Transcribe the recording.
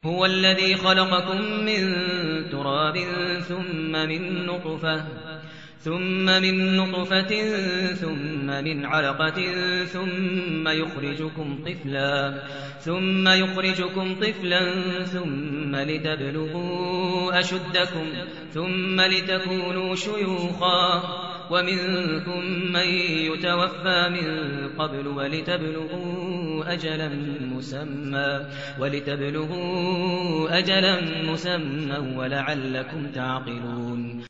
هو الذي خلقكم من تراب ثم من نطفة ثم من علقة ثم يخرجكم طفلا ثم لتبلغوا أشدكم ثم لتكونوا شيوخا ومنكم من يتوفى من قبل ولتبلغوا أجلا مسمى ولعلكم تعقلون